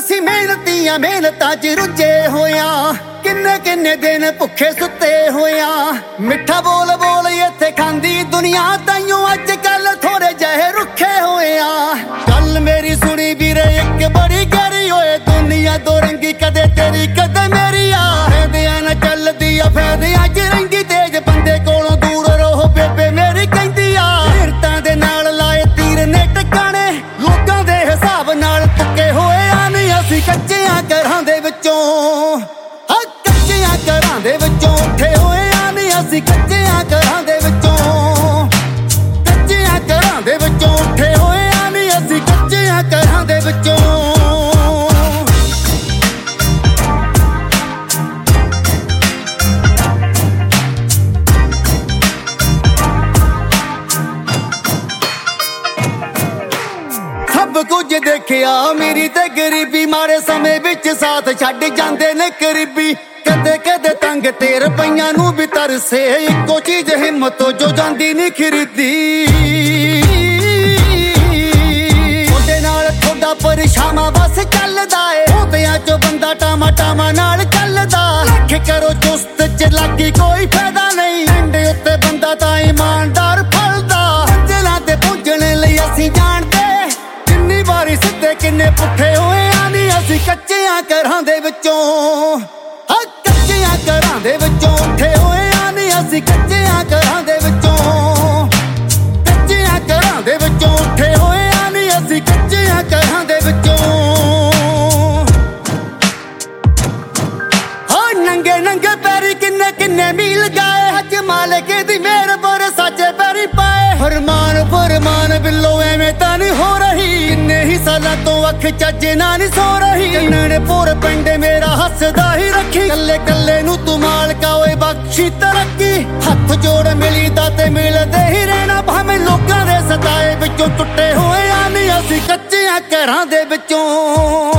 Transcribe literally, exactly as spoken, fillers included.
ਅਸੀਂ ਮਿਹਨਤੀਆਂ ਮਿਹਨਤਾਂ 'ਚ ਰੁੱਝੇ ਹੋਇਆਂ, ਕਿੰਨੇ ਕਿੰਨੇ ਦਿਨ ਭੁੱਖੇ ਸੁੱਤੇ ਹੋਇਆਂ। ਮਿੱਠਾ ਬੋਲ ਬੋਲ ਇੱਥੇ ਖਾਂਦੀ ਦੁਨੀਆ, ਤਾਈਓ ਅੱਜ ਕੱਲ ਥੋੜੇ ਜਿਹੇ ਰੁੱਖੇ ਹੋਇਆਂ। ਗੱਲ ਮੇਰੀ ਸੁਣੀ ਵੀਰੇ ਇੱਕ ਬੜੀ ਗਹਿਰੀ ਹੋਏ, ਦੁਨੀਆ ਦੋ ਰੰਗੀ ਕਦੇ ਤੇਰੀ ਕਦੇ ਮੇਰੀ ਆ। ਫਾਇਦਿਆਂ ਨਾਲ ਚੱਲਦੀ ਆ ਫਾਇਦਿਆਂ 'ਚ ਰਹਿੰਦੀ ਤੇਜ, ਬੰਦੇ ਕੋਲੋਂ ਦੂਰ ਰਹੋ ਬੇਬੇ ਮੇਰੀ ਕਹਿੰਦੀ ਆ। ਹਿਰਤਾਂ ਦੇ ਨਾਲ ਲਾਏ ਤੀਰ ਨੇ ਟਿਕਾਣੇ, ਲੋਕਾਂ ਦੇ ਹਿਸਾਬ ਨਾਲ ਤੁੱਕੇ ਹੋਏ ਆ। ਨਹੀਂ ਅਸੀਂ ਕੱਚਿਆਂ ਘਰਾਂ ਦੇ ਵਿੱਚੋਂ, ਹਾਂ ਕੱਚਿਆਂ ਘਰਾਂ ਦੇ ਵਿੱਚੋਂ ਉੱਠੇ ਹੋਏ ਆ। ਨਹੀਂ ਅਸੀਂ ਕੱਚਿਆਂ ਘਰਾਂ ਦੇ ਵਿੱਚੋਂ, ਕੱਚਿਆਂ ਘਰਾਂ ਦੇ ਵਿੱਚੋਂ ਉੱਠੇ ਹੋਏ ਆ। ਨਹੀਂ ਅਸੀਂ ਕੱਚਿਆਂ ਘਰਾਂ ਦੇ ਵਿੱਚੋਂ। ਸਭ ਕੁਝ ਦੇਖਿਆ ਮੇਰੀ ਤੇ ਗਰੀਬੀ, ਮਾਰੇ ਸਮੇਂ ਵਿੱਚ ਸਾਥ ਛੱਡ ਜਾਂਦੇ ਨੇ ਕਰੀਬੀ। ਕਦੇ ਕਦੇ ਤੰਗ ਤੇ ਰੁਪਈਆਂ ਨੂੰ ਵੀ ਤਰਸੇ, ਇੱਕੋ ਚੀਜ਼ ਹਿੰਮਤ ਜੋ ਜਾਂਦੀ ਨਹੀਂ ਖਰੀਦੀ। ਉਹਦੇ ਨਾਲ ਥੋੜਾ ਪਰਛਾਵਾਂ ਬਸ ਚੱਲਦਾ ਏ, ਉਹਦਿਆਂ ਚੋਂ ਬੰਦਾ ਟਾਮਾ ਟਾਮਾ ਨਾਲ ਚੱਲਦਾ। ਲੱਖ ਕਰੋ ਚੁਸਤ ਚ ਲੱਗੀ ਕੋਈ ਫਾਇਦਾ ਨਹੀਂ, ਐਂਡੇ ਉੱਤੇ ਬੰਦਾ ਤਾਂ ਇਮਾਨਦਾਰ ਫਲਦਾ। ਮੰਜ਼ਿਲਾਂ ਤੇ ਪਹੁੰਚਣ ਲਈ ਅਸੀਂ ਜਾਣਦੇ, ਕਿੰਨੀ ਵਾਰੀ ਸਿੱਧੇ ਕਿੰਨੇ ਪੁੱਠੇ ਹੋਏ ਆ। ਨਹੀਂ ਅਸੀਂ ਕੱਚਿਆਂ ਘਰਾਂ ਦੇ ਵਿੱਚੋਂ, ਹਾਂ ਕੱਚਿਆਂ ਘਰਾਂ ਦੇ ਵਿੱਚੋਂ ਉੱਠੇ ਹੋਏ ਆ। ਨਹੀਂ ਅਸੀਂ ਕੱਚਿਆਂ ਘਰਾਂ ਦੇ ਵਿੱਚੋਂ, ਕੱਚਿਆਂ ਘਰਾਂ ਦੇ ਵਿੱਚੋਂ ਉੱਠੇ ਹੋਏ ਆ। ਨਹੀਂ ਅਸੀਂ ਕੱਚਿਆਂ ਘਰਾਂ ਦੇ ਵਿੱਚੋਂ। ਹਾਂ ਨੰਗੇ ਨੰਗੇ ਪੈਰੀ ਕਿੰਨੇ ਕਿੰਨੇ ਮੀਲ ਗਏ, ਅੱਜ ਮਾਲਕ ਦੀ ਮਿਹਰ ਪਰ ਸਾਜੇ ਪੈਰੀ ਪਾਏ। ਫਰਮਾਨ ਫਰਮਾਨ ਬਿੱਲੋ ਐਵੇਂ ਤਾਂ ਨਹੀਂ ਹੋ ਰਹੀ, ਇੰਨੇ ਹੀ ਸਾਲਾਂ ਤੋਂ ਅੱਖ ਚੱਜ ਨਾਲ ਨਹੀਂ ਸੋ ਰਹੀ। ਜੰਨਣ ਪੁਰ ਪਿੰਡ ਮੇਰਾ ਹੱਸਦਾ ਹੀ ਰੱਖੀ, ਕੱਲੇ ਕੱਲੇ ਨੂੰ ਤੂੰ ਮਾਲਕਾ ਓਏ ਬਖਸ਼ੀ ਤਰੱਕੀ। ਹੱਥ ਜੋੜ ਮਿਲੀਦਾ ਤੇ ਮਿਲਦੇ ਹੀ ਰਹਿਣਾ, ਭਾਵੇਂ ਲੋਕਾਂ ਦੇ ਸਤਾਏ ਵਿੱਚੋਂ ਟੁੱਟੇ ਹੋਏ ਆ। ਨਹੀਂ ਅਸੀਂ ਕੱਚਿਆਂ ਘਰਾਂ ਦੇ ਵਿੱਚੋਂ।